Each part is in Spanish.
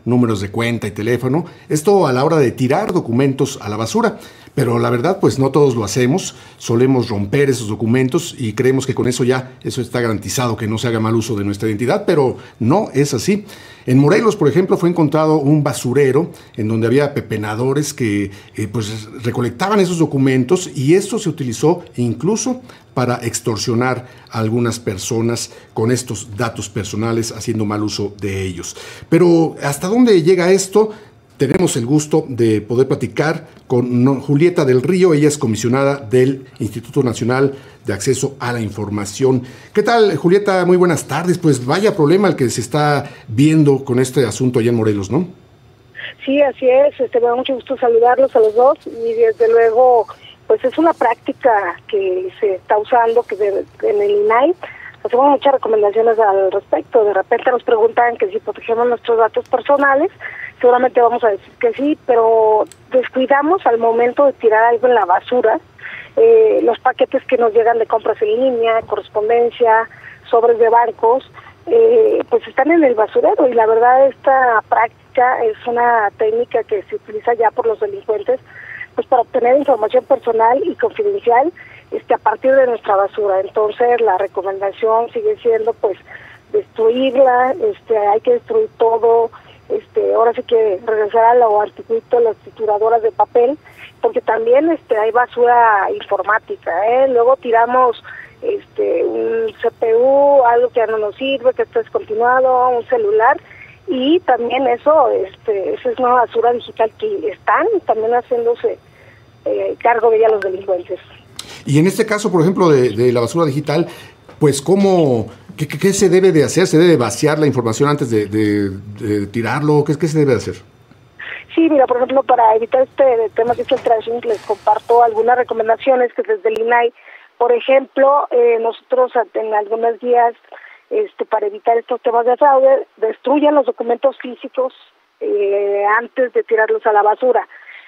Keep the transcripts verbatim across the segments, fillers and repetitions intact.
números de cuenta y teléfono. Esto a la hora de tirar documentos a la basura. Pero la verdad, pues no todos lo hacemos, solemos romper esos documentos y creemos que con eso ya, eso está garantizado, que no se haga mal uso de nuestra identidad, pero no es así. En Morelos, por ejemplo, fue encontrado un basurero en donde había pepenadores que eh, pues recolectaban esos documentos y esto se utilizó incluso para extorsionar a algunas personas con estos datos personales, haciendo mal uso de ellos. Pero ¿hasta dónde llega esto? Tenemos el gusto de poder platicar con Julieta del Río. Ella es comisionada del Instituto Nacional de Acceso a la Información. ¿Qué tal, Julieta? Muy buenas tardes. Pues vaya problema el que se está viendo con este asunto allá en Morelos, ¿no? Sí, así es. Este, me da mucho gusto saludarlos a los dos y desde luego, pues es una práctica que se está usando que de, en el I N A I. Hacemos muchas recomendaciones al respecto. De repente nos preguntan que si protegemos nuestros datos personales, seguramente vamos a decir que sí, pero descuidamos al momento de tirar algo en la basura, eh, los paquetes que nos llegan de compras en línea, correspondencia, sobres de bancos, eh, pues están en el basurero y la verdad esta práctica es una técnica que se utiliza ya por los delincuentes pues para obtener información personal y confidencial este a partir de nuestra basura. Entonces la recomendación sigue siendo pues destruirla, este hay que destruir todo. Este, ahora sí que regresar a lo antiguito, las trituradoras de papel, porque también este hay basura informática, ¿eh? Luego tiramos este un C P U, algo que ya no nos sirve, que está descontinuado, un celular, y también eso, este, esa es una basura digital que están también haciéndose eh, cargo de ella los delincuentes. Y en este caso, por ejemplo, de, de la basura digital, pues cómo... ¿Qué, qué, ¿Qué se debe de hacer? ¿Se debe vaciar la información antes de, de, de tirarlo? ¿Qué, ¿Qué se debe de hacer? Sí, mira, por ejemplo, para evitar este tema de filtración, les comparto algunas recomendaciones que desde el I N A I, por ejemplo, eh, nosotros en algunas guías este, para evitar estos temas de fraude, destruyan los documentos físicos eh, antes de tirarlos a la basura.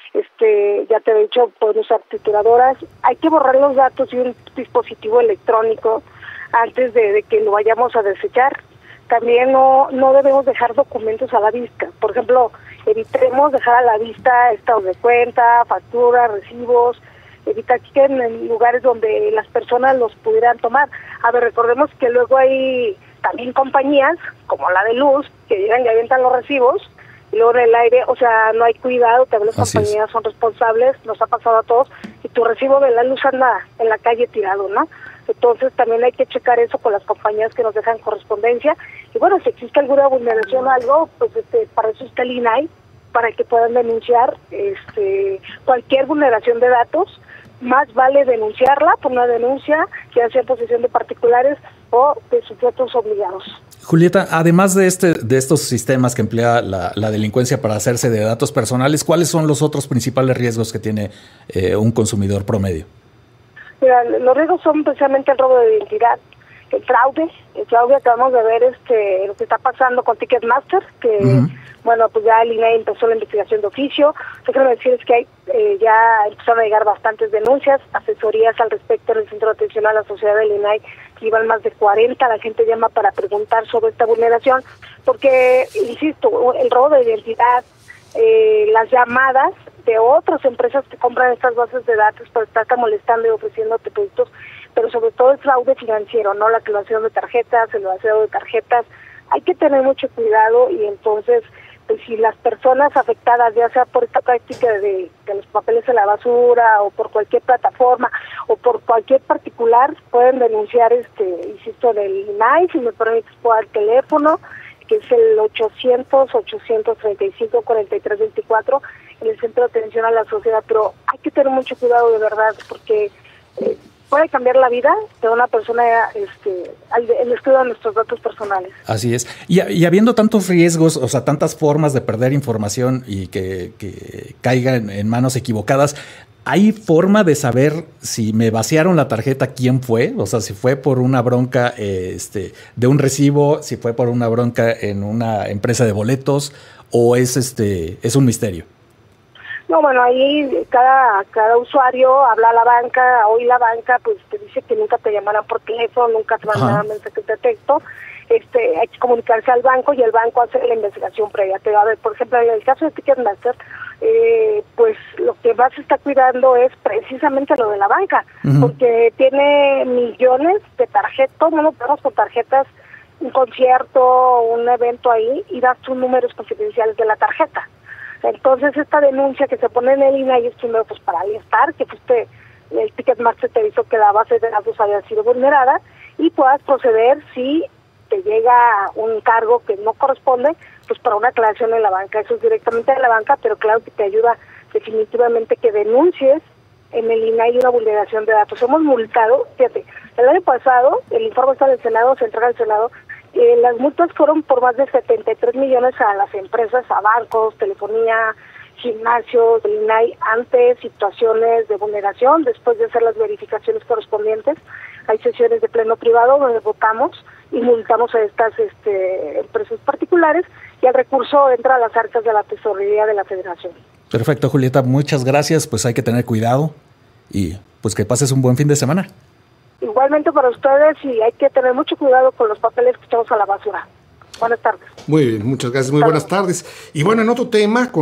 Este, ya te he dicho, pueden usar trituradoras. Hay que borrar los datos de un dispositivo electrónico antes de, de que lo vayamos a desechar. También no no debemos dejar documentos a la vista. Por ejemplo, evitemos dejar a la vista estados de cuenta, facturas, recibos, evitar que queden en lugares donde las personas los pudieran tomar. A ver, recordemos que luego hay también compañías, como la de luz, que llegan y avientan los recibos, y luego en el aire, o sea, no hay cuidado, también las Así compañías es. son responsables, nos ha pasado a todos, y tu recibo de la luz anda en la calle tirado, ¿no? Entonces también hay que checar eso con las compañías que nos dejan correspondencia. Y bueno, si existe alguna vulneración o algo, pues este, para eso está el I N A I, para que puedan denunciar este, cualquier vulneración de datos. Más vale denunciarla por una denuncia, ya sea en posesión de particulares o de sujetos obligados. Julieta, además de este de estos sistemas que emplea la, la delincuencia para hacerse de datos personales, ¿cuáles son los otros principales riesgos que tiene eh, un consumidor promedio? Mira, los riesgos son precisamente el robo de identidad, el fraude, el fraude acabamos de ver este lo que está pasando con Ticketmaster, que uh-huh. bueno, pues ya el I N A I empezó la investigación de oficio. Lo que quiero decir es que hay, eh, ya empezaron a llegar bastantes denuncias, asesorías al respecto en el Centro de Atención a la Sociedad del I N A I, que iban más de cuarenta, la gente llama para preguntar sobre esta vulneración, porque, insisto, el robo de identidad, eh, las llamadas de otras empresas que compran estas bases de datos para estar molestando y ofreciéndote productos, pero sobre todo el fraude financiero, ¿no? La creación de tarjetas, el vacío de tarjetas, hay que tener mucho cuidado y entonces, pues si las personas afectadas, ya sea por esta práctica de, de los papeles en la basura o por cualquier plataforma o por cualquier particular, pueden denunciar, este, insisto, en el I N A I, si me permites, por el teléfono, que es el ochocientos, ochocientos treinta y cinco, cuarenta y tres veinticuatro, en el Centro de Atención a la Sociedad, pero hay que tener mucho cuidado de verdad, porque eh, puede cambiar la vida de una persona este, el descuido de nuestros datos personales. Así es. Y, y habiendo tantos riesgos, o sea, tantas formas de perder información y que, que caiga en, en manos equivocadas, ¿hay forma de saber si me vaciaron la tarjeta quién fue? O sea, si fue por una bronca eh, este, de un recibo, si fue por una bronca en una empresa de boletos, o es este es un misterio. No, bueno, ahí cada cada usuario habla a la banca, hoy la banca pues te dice que nunca te llamarán por teléfono, nunca te mandarán mensajes de texto. este, hay que comunicarse al banco y el banco hace la investigación previa. Pero, a ver, por ejemplo, en el caso de Ticketmaster, eh, pues lo que más se está cuidando es precisamente lo de la banca, uh-huh. porque tiene millones de tarjetas, todo el mundo tenemos con tarjetas, un concierto, un evento ahí, y das tus números confidenciales de la tarjeta. Entonces, esta denuncia que se pone en el I N A I es primero pues para alistar que fuiste, el Ticketmaster te avisó que la base de datos había sido vulnerada y puedas proceder si te llega un cargo que no corresponde, pues para una aclaración en la banca. Eso es directamente de la banca, pero claro que te ayuda definitivamente que denuncies en el I N A I una vulneración de datos. Hemos multado, fíjate, el año pasado, el informe está en el Senado, se entrega al Senado, eh, las multas fueron por más de setenta y tres millones a las empresas, a bancos, telefonía, gimnasios, el I N A I, ante situaciones de vulneración, después de hacer las verificaciones correspondientes. Hay sesiones de pleno privado donde votamos y multamos a estas este, empresas particulares y el recurso entra a las arcas de la tesorería de la Federación. Perfecto, Julieta, muchas gracias. Pues hay que tener cuidado y pues que pases un buen fin de semana. Igualmente para ustedes, y hay que tener mucho cuidado con los papeles que echamos a la basura. Buenas tardes. Muy bien, muchas gracias, muy buenas tardes. Y bueno, en otro tema... Con